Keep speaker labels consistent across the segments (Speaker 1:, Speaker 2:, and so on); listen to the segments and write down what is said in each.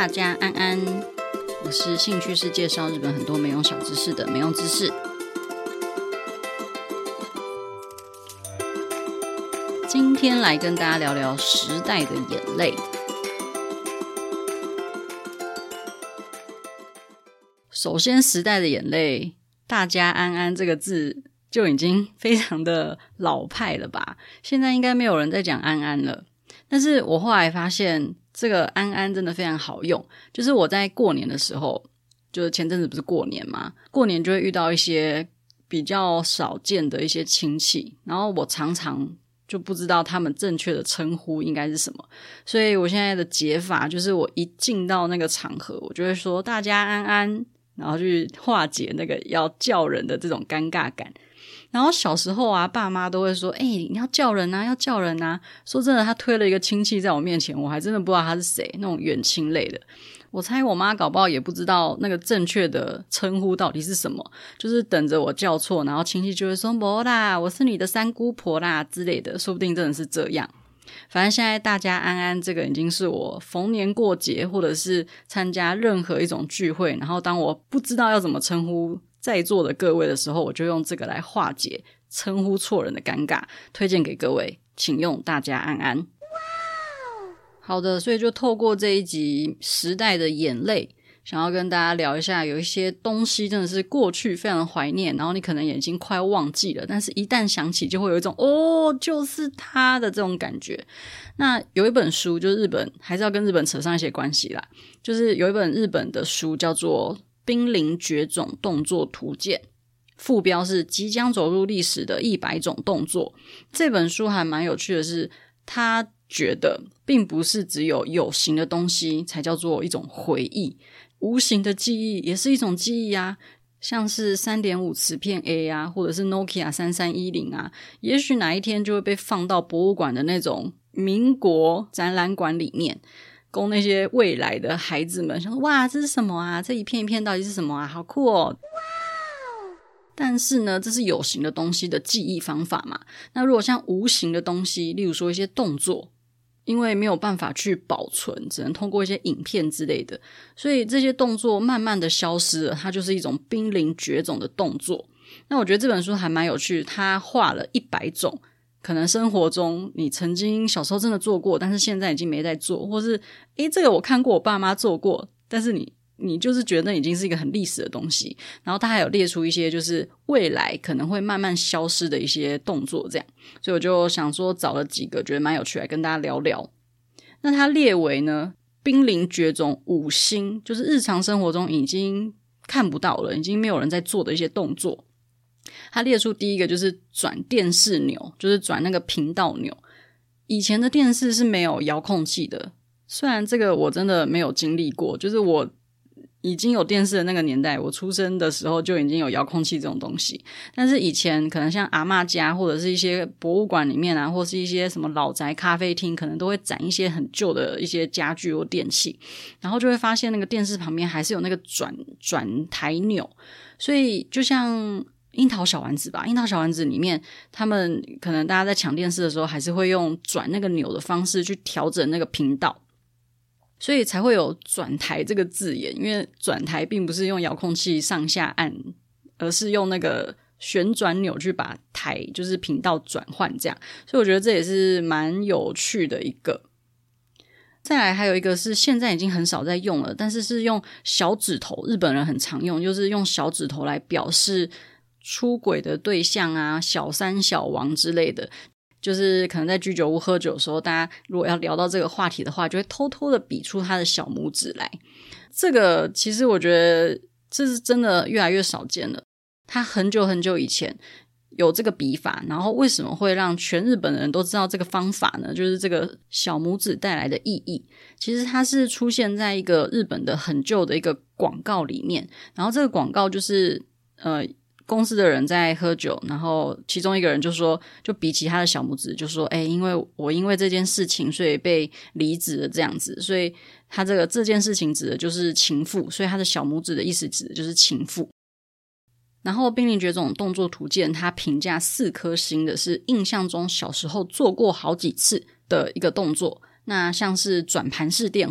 Speaker 1: 大家安安，我是兴趣是介绍日本很多没用小知识的没用知识。今天来跟大家聊聊时代的眼泪。首先，时代的眼泪，大家安安这个字就已经非常的老派了吧，现在应该没有人在讲安安了。但是我后来发现这个安安真的非常好用，就是我在过年的时候，就是前阵子不是过年嘛，过年就会遇到一些比较少见的一些亲戚，然后我常常就不知道他们正确的称呼应该是什么，所以我现在的解法就是我一进到那个场合，我就会说大家安安，然后去化解那个要叫人的这种尴尬感。然后小时候啊，爸妈都会说你要叫人啊，要叫人啊。说真的，他推了一个亲戚在我面前，我还真的不知道他是谁，那种远亲类的。我猜我妈搞不好也不知道那个正确的称呼到底是什么，就是等着我叫错，然后亲戚就会说没啦，我是你的三姑婆啦之类的，说不定真的是这样。反正现在大家安安这个已经是我逢年过节或者是参加任何一种聚会，然后当我不知道要怎么称呼在座的各位的时候，我就用这个来化解称呼错人的尴尬，推荐给各位，请用大家安安。好的，所以就透过这一集时代的眼泪，想要跟大家聊一下，有一些东西真的是过去非常怀念，然后你可能也已经快忘记了，但是一旦想起就会有一种就是他的这种感觉。那有一本书，就是日本，还是要跟日本扯上一些关系啦，就是有一本日本的书叫做《濒临绝种动作图鉴》，副标是即将走入历史的100种动作。这本书还蛮有趣的是，他觉得并不是只有有形的东西才叫做一种回忆，无形的记忆也是一种记忆啊，像是 3.5 磁片 A 啊，或者是 Nokia 3310啊，也许哪一天就会被放到博物馆的那种民国展览馆里面，供那些未来的孩子们想说，哇，这是什么啊？这一片一片到底是什么啊？好酷哦！但是呢，这是有形的东西的记忆方法嘛。那如果像无形的东西，例如说一些动作，因为没有办法去保存，只能通过一些影片之类的，所以这些动作慢慢的消失了，它就是一种濒临绝种的动作。那我觉得这本书还蛮有趣，它画了100种可能生活中你曾经小时候真的做过，但是现在已经没在做，或是这个我看过我爸妈做过，但是你就是觉得那已经是一个很历史的东西。然后他还有列出一些就是未来可能会慢慢消失的一些动作这样，所以我就想说找了几个觉得蛮有趣来跟大家聊聊。那他列为呢濒临绝种5星，就是日常生活中已经看不到了，已经没有人在做的一些动作。他列出第一个就是转电视钮，就是转那个频道钮。以前的电视是没有遥控器的，虽然这个我真的没有经历过，就是我已经有电视的那个年代，我出生的时候就已经有遥控器这种东西，但是以前可能像阿嬷家或者是一些博物馆里面啊，或是一些什么老宅咖啡厅，可能都会展一些很旧的一些家具或电器，然后就会发现那个电视旁边还是有那个转台钮。所以就像樱桃小丸子吧，樱桃小丸子里面他们可能大家在抢电视的时候还是会用转那个钮的方式去调整那个频道，所以才会有转台这个字眼。因为转台并不是用遥控器上下按，而是用那个旋转钮去把台就是频道转换这样，所以我觉得这也是蛮有趣的一个。再来还有一个是现在已经很少在用了，但是是用小指头，日本人很常用，就是用小指头来表示出轨的对象啊，小三小王之类的，就是可能在居酒屋喝酒的时候，大家如果要聊到这个话题的话，就会偷偷的比出他的小拇指来。这个其实我觉得这是真的越来越少见了，他很久很久以前有这个笔法，然后为什么会让全日本的人都知道这个方法呢？就是这个小拇指带来的意义。其实它是出现在一个日本的很旧的一个广告里面，然后这个广告就是公司的人在喝酒，然后其中一个人就说，就比起他的小拇指，就说因为这件事情所以被离职了这样子，所以他这件事情指的就是情妇，所以他的小拇指的意思指的就是情妇。然后濒临绝种动作图鉴他评价4颗星的是印象中小时候做过好几次的一个动作，那像是转盘式电话，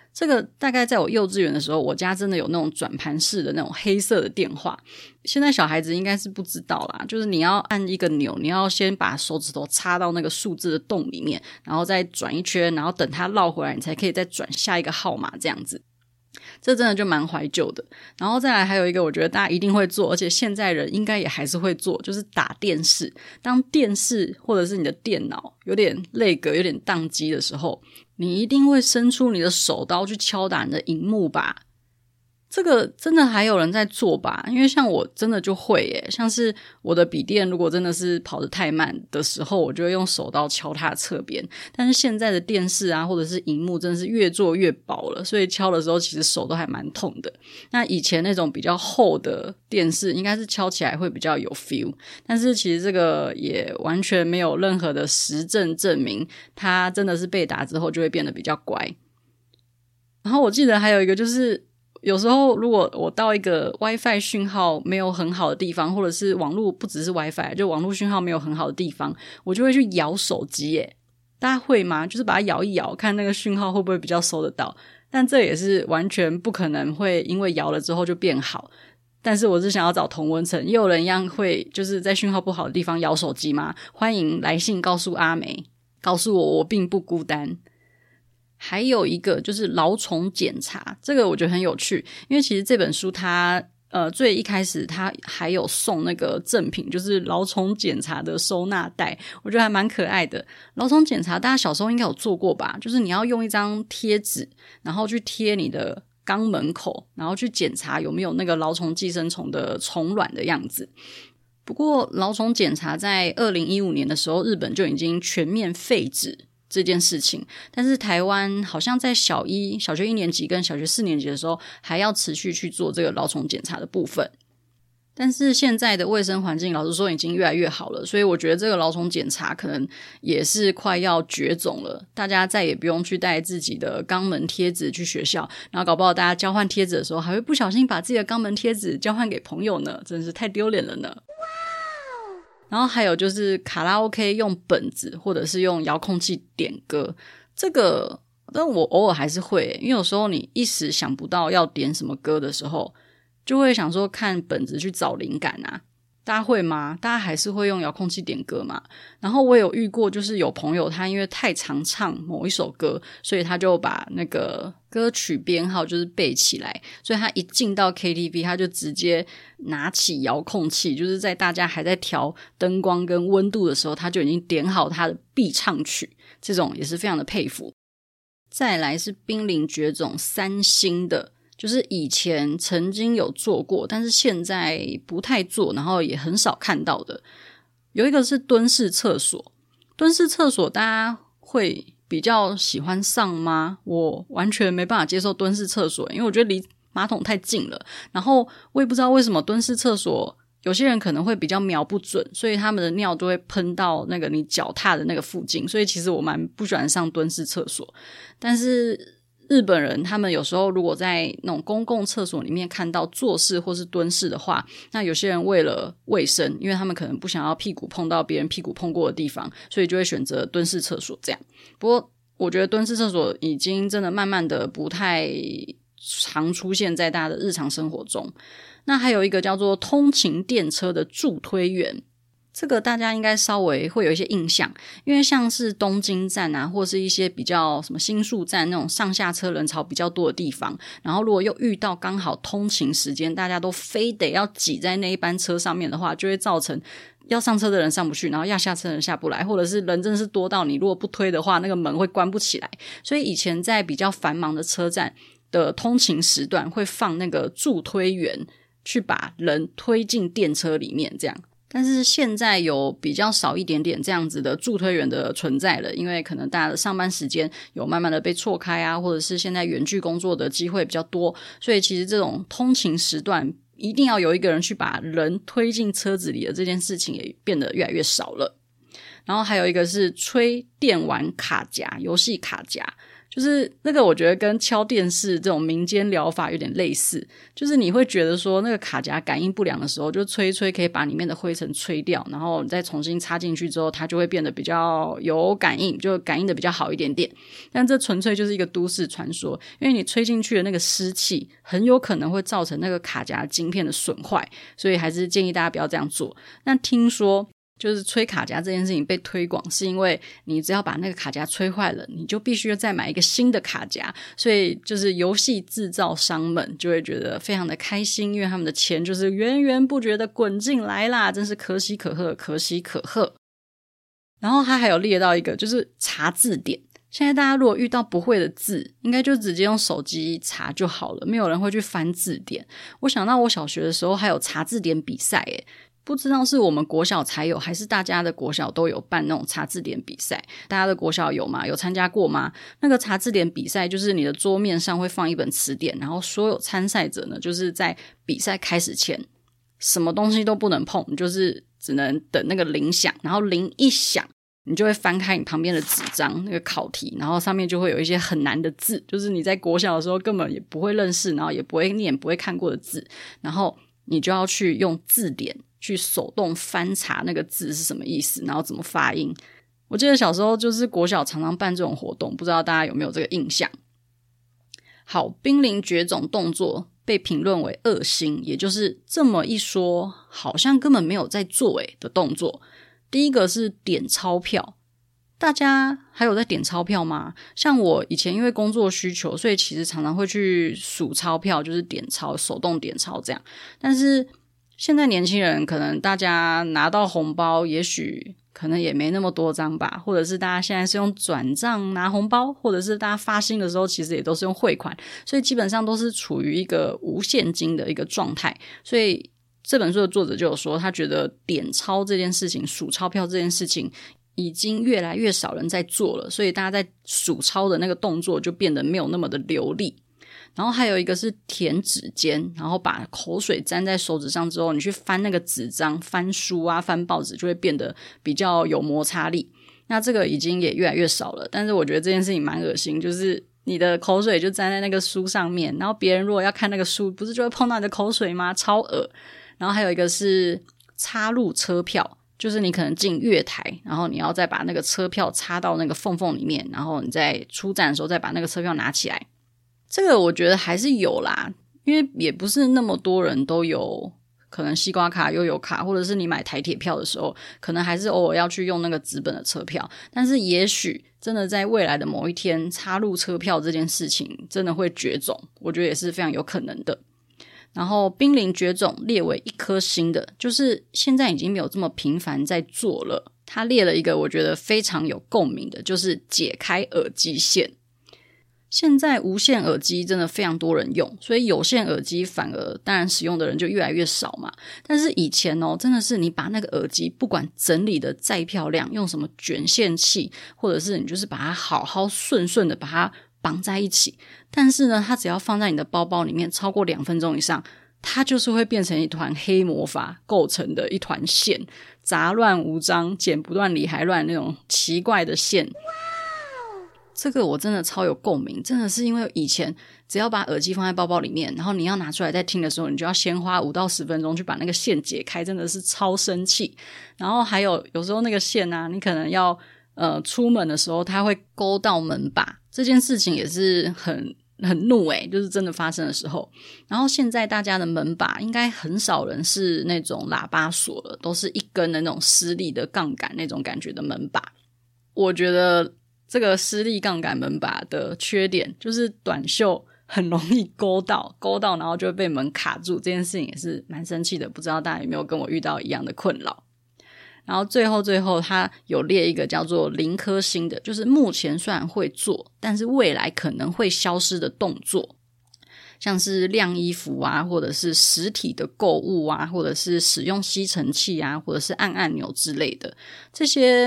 Speaker 1: 这个大概在我幼稚园的时候，我家真的有那种转盘式的那种黑色的电话。现在小孩子应该是不知道啦，就是你要按一个钮，你要先把手指头插到那个数字的洞里面，然后再转一圈，然后等它绕回来，你才可以再转下一个号码这样子。这真的就蛮怀旧的。然后再来还有一个我觉得大家一定会做，而且现在人应该也还是会做，就是打电视。当电视或者是你的电脑有点累格有点宕机的时候，你一定会伸出你的手刀去敲打你的萤幕吧。这个真的还有人在做吧？因为像我真的就会耶，像是我的笔电如果真的是跑得太慢的时候，我就会用手刀敲它的侧边。但是现在的电视啊或者是萤幕真的是越做越薄了，所以敲的时候其实手都还蛮痛的。那以前那种比较厚的电视应该是敲起来会比较有 feel， 但是其实这个也完全没有任何的实证证明它真的是被打之后就会变得比较乖。然后我记得还有一个就是有时候如果我到一个 WiFi 讯号没有很好的地方，或者是网络不只是 WiFi 就网络讯号没有很好的地方，我就会去摇手机耶。大家会吗？就是把它摇一摇，看那个讯号会不会比较收得到。但这也是完全不可能会因为摇了之后就变好。但是我是想要找同温层，也有人一样会就是在讯号不好的地方摇手机吗？欢迎来信告诉阿梅，告诉我并不孤单。还有一个就是劳虫检查，这个我觉得很有趣，因为其实这本书它最一开始它还有送那个赠品，就是劳虫检查的收纳袋，我觉得还蛮可爱的。劳虫检查大家小时候应该有做过吧，就是你要用一张贴纸然后去贴你的肛门口，然后去检查有没有那个劳虫寄生虫的虫卵的样子。不过劳虫检查在2015年的时候日本就已经全面废止这件事情，但是台湾好像在小学1年级跟小学4年级的时候还要持续去做这个劳虫检查的部分。但是现在的卫生环境老实说已经越来越好了，所以我觉得这个劳虫检查可能也是快要绝种了，大家再也不用去带自己的肛门贴纸去学校，然后搞不好大家交换贴纸的时候还会不小心把自己的肛门贴纸交换给朋友呢，真是太丢脸了呢。然后还有就是卡拉 OK 用本子或者是用遥控器点歌，这个但我偶尔还是会因为有时候你一时想不到要点什么歌的时候，就会想说看本子去找灵感啊。大家会吗？大家还是会用遥控器点歌嘛？然后我有遇过就是有朋友他因为太常唱某一首歌，所以他就把那个歌曲编号就是背起来，所以他一进到 KTV 他就直接拿起遥控器，就是在大家还在调灯光跟温度的时候他就已经点好他的必唱曲，这种也是非常的佩服。再来是濒临绝种3星的，就是以前曾经有做过但是现在不太做，然后也很少看到的。有一个是蹲式厕所，蹲式厕所大家会比较喜欢上吗？我完全没办法接受蹲式厕所，因为我觉得离马桶太近了，然后我也不知道为什么蹲式厕所有些人可能会比较瞄不准，所以他们的尿都会喷到那个你脚踏的那个附近，所以其实我蛮不喜欢上蹲式厕所。但是日本人他们有时候如果在那种公共厕所里面看到坐式或是蹲式的话，那有些人为了卫生，因为他们可能不想要屁股碰到别人屁股碰过的地方，所以就会选择蹲式厕所这样。不过我觉得蹲式厕所已经真的慢慢的不太常出现在大家的日常生活中。那还有一个叫做通勤电车的助推员，这个大家应该稍微会有一些印象，因为像是东京站啊，或是一些比较什么新宿站那种上下车人潮比较多的地方，然后如果又遇到刚好通勤时间，大家都非得要挤在那一班车上面的话，就会造成要上车的人上不去，然后要下车的人下不来，或者是人真的是多到你如果不推的话，那个门会关不起来。所以以前在比较繁忙的车站的通勤时段会放那个助推员去把人推进电车里面这样。但是现在有比较少一点点这样子的助推员的存在了，因为可能大家的上班时间有慢慢的被错开啊，或者是现在远距工作的机会比较多，所以其实这种通勤时段一定要有一个人去把人推进车子里的这件事情也变得越来越少了。 然后还有一个是吹电玩卡夹，游戏卡夹，就是那个我觉得跟敲电视这种民间疗法有点类似，就是你会觉得说那个卡夹感应不良的时候，就吹一吹可以把里面的灰尘吹掉，然后你再重新插进去之后，它就会变得比较有感应，就感应的比较好一点点。但这纯粹就是一个都市传说，因为你吹进去的那个湿气很有可能会造成那个卡夹晶片的损坏，所以还是建议大家不要这样做。那听说就是吹卡夹这件事情被推广，是因为你只要把那个卡夹吹坏了，你就必须要再买一个新的卡夹，所以就是游戏制造商们就会觉得非常的开心，因为他们的钱就是源源不绝的滚进来啦，真是可喜可贺，可喜可贺。然后他还有列到一个就是查字典，现在大家如果遇到不会的字，应该就直接用手机查就好了，没有人会去翻字典。我想到我小学的时候还有查字典比赛耶，不知道是我们国小才有还是大家的国小都有办那种查字典比赛，大家的国小有吗？有参加过吗？那个查字典比赛就是你的桌面上会放一本词典，然后所有参赛者呢就是在比赛开始前什么东西都不能碰，你就是只能等那个铃响，然后铃一响你就会翻开你旁边的纸张那个考题，然后上面就会有一些很难的字，就是你在国小的时候根本也不会认识，然后也不会念不会看过的字，然后你就要去用字典去手动翻查那个字是什么意思，然后怎么发音。我记得小时候就是国小常常办这种活动，不知道大家有没有这个印象。好，濒临绝种动作被评论为恶心，也就是这么一说好像根本没有在做的动作。第一个是点钞票，大家还有在点钞票吗？像我以前因为工作需求，所以其实常常会去数钞票，就是点钞，手动点钞这样。但是现在年轻人可能大家拿到红包也许可能也没那么多张吧，或者是大家现在是用转账拿红包，或者是大家发薪的时候其实也都是用汇款，所以基本上都是处于一个无现金的一个状态。所以这本书的作者就有说，他觉得点钞这件事情，数钞票这件事情已经越来越少人在做了，所以大家在数钞的那个动作就变得没有那么的流利。然后还有一个是舔指尖，然后把口水沾在手指上之后，你去翻那个纸张，翻书啊翻报纸就会变得比较有摩擦力。那这个已经也越来越少了，但是我觉得这件事情蛮恶心，就是你的口水就沾在那个书上面，然后别人如果要看那个书，不是就会碰到你的口水吗？超恶。然后还有一个是插入车票，就是你可能进月台，然后你要再把那个车票插到那个缝缝里面，然后你在出站的时候再把那个车票拿起来。这个我觉得还是有啦，因为也不是那么多人都有可能西瓜卡、悠游卡，或者是你买台铁票的时候可能还是偶尔要去用那个纸本的车票，但是也许真的在未来的某一天插入车票这件事情真的会绝种，我觉得也是非常有可能的。然后濒临绝种列为1颗星的，就是现在已经没有这么频繁在做了。他列了一个我觉得非常有共鸣的，就是解开耳机线。现在无线耳机真的非常多人用，所以有线耳机反而当然使用的人就越来越少嘛。但是以前真的是你把那个耳机不管整理的再漂亮，用什么卷线器，或者是你就是把它好好顺顺的把它绑在一起，但是呢它只要放在你的包包里面超过2分钟以上，它就是会变成一团黑魔法构成的一团线，杂乱无章，剪不断理还乱那种奇怪的线。这个我真的超有共鸣，真的是因为以前只要把耳机放在包包里面，然后你要拿出来再听的时候，你就要先花5到10分钟去把那个线解开，真的是超生气。然后还有时候那个线啊，你可能要出门的时候它会勾到门把，这件事情也是很怒就是真的发生的时候。然后现在大家的门把应该很少人是那种喇叭锁了，都是一根的那种施力的杠杆那种感觉的门把。我觉得这个施力杠杆门把的缺点就是短袖很容易勾到然后就会被门卡住，这件事情也是蛮生气的，不知道大家有没有跟我遇到一样的困扰。然后最后他有列一个叫做0颗星的，就是目前虽然会做，但是未来可能会消失的动作，像是晾衣服啊，或者是实体的购物啊，或者是使用吸尘器啊，或者是按按钮之类的。这些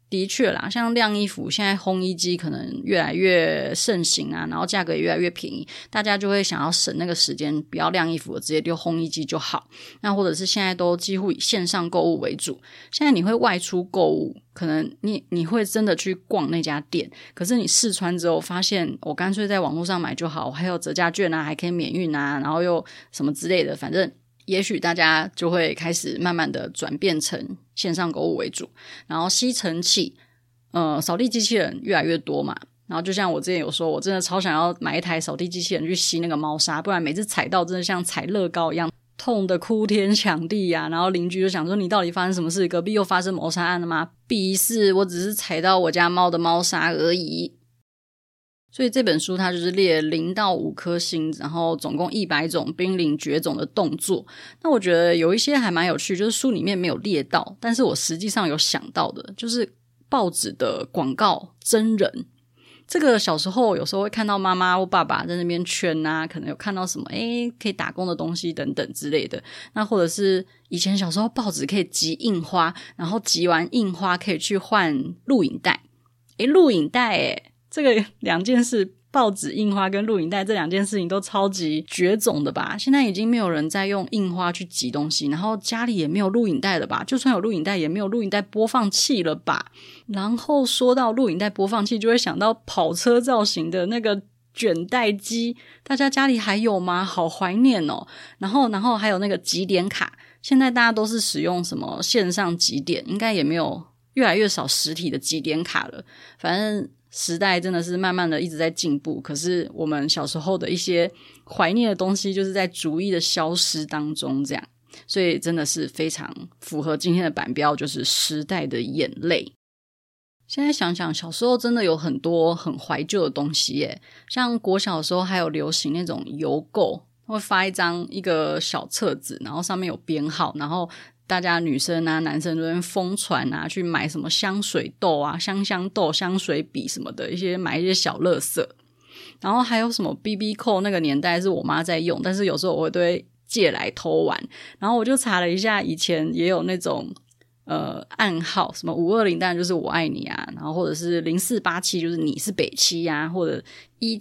Speaker 1: 的确啦，像晾衣服，现在烘衣机可能越来越盛行啊，然后价格也越来越便宜，大家就会想要省那个时间，不要晾衣服，直接丢烘衣机就好。那或者是现在都几乎以线上购物为主，现在你会外出购物，可能你会真的去逛那家店，可是你试穿之后发现我干脆在网络上买就好，还有折价券啊，还可以免运啊，然后又什么之类的，反正也许大家就会开始慢慢的转变成线上购物为主。然后吸尘器扫地机器人越来越多嘛，然后就像我之前有说，我真的超想要买一台扫地机器人去吸那个猫砂，不然每次踩到真的像踩乐高一样痛得哭天抢地啊，然后邻居就想说你到底发生什么事，隔壁又发生谋杀案了吗？必是我只是踩到我家猫的猫砂而已。所以这本书它就是列0到5颗星，然后总共100种濒临绝种的动作。那我觉得有一些还蛮有趣，就是书里面没有列到，但是我实际上有想到的，就是报纸的广告真人。这个小时候有时候会看到妈妈或爸爸在那边圈啊，可能有看到什么可以打工的东西等等之类的。那或者是以前小时候报纸可以集印花，然后集完印花可以去换录影带。录影带这个两件事，报纸印花跟录影带这两件事情都超级绝种的吧。现在已经没有人在用印花去集东西，然后家里也没有录影带了吧，就算有录影带也没有录影带播放器了吧。然后说到录影带播放器，就会想到跑车造型的那个卷带机，大家家里还有吗？好怀念哦。然后还有那个集点卡，现在大家都是使用什么线上集点，应该也没有，越来越少实体的集点卡了。反正时代真的是慢慢的一直在进步，可是我们小时候的一些怀念的东西就是在逐一的消失当中这样，所以真的是非常符合今天的版标，就是时代的眼泪。现在想想小时候真的有很多很怀旧的东西耶，像国小的时候还有流行那种邮购，会发一个小册子，然后上面有编号，然后大家女生啊男生都在疯传啊，去买什么香水豆啊、香豆、香水笔什么的，买一些小垃圾。然后还有什么 BB 扣，那个年代是我妈在用，但是有时候我都会借来偷玩。然后我就查了一下，以前也有那种暗号，什么520当然就是我爱你啊，然后或者是0487就是你是北七啊，或者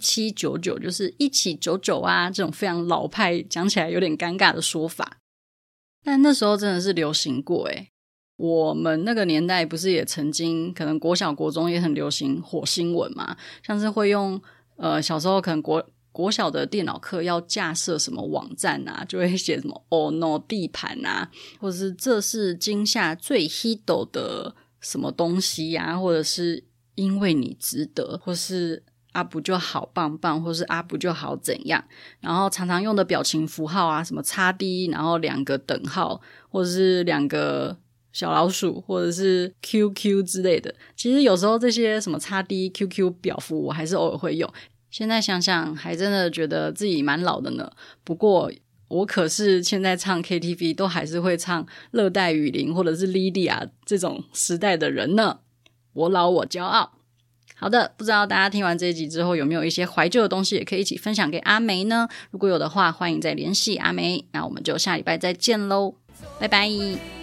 Speaker 1: 1799就是一起99啊，这种非常老派讲起来有点尴尬的说法。但那时候真的是流行过耶。我们那个年代不是也曾经可能国小国中也很流行火星文嘛，像是会用小时候可能国小的电脑课要架设什么网站啊，就会写什么 Oh no 地盘啊，或者是这是今夏最 hit 的什么东西啊，或者是因为你值得，或是啊不就好棒棒，或是啊不就好怎样，然后常常用的表情符号啊，什么叉 D 然后2个等号，或者是2个小老鼠，或者是 QQ 之类的。其实有时候这些什么叉 D QQ 表符我还是偶尔会用，现在想想还真的觉得自己蛮老的呢。不过我可是现在唱 KTV 都还是会唱热带雨林或者是 Lydia 这种时代的人呢。我老我骄傲。好的，不知道大家听完这一集之后有没有一些怀旧的东西也可以一起分享给阿梅呢？如果有的话，欢迎再联系阿梅。那我们就下礼拜再见咯，拜拜。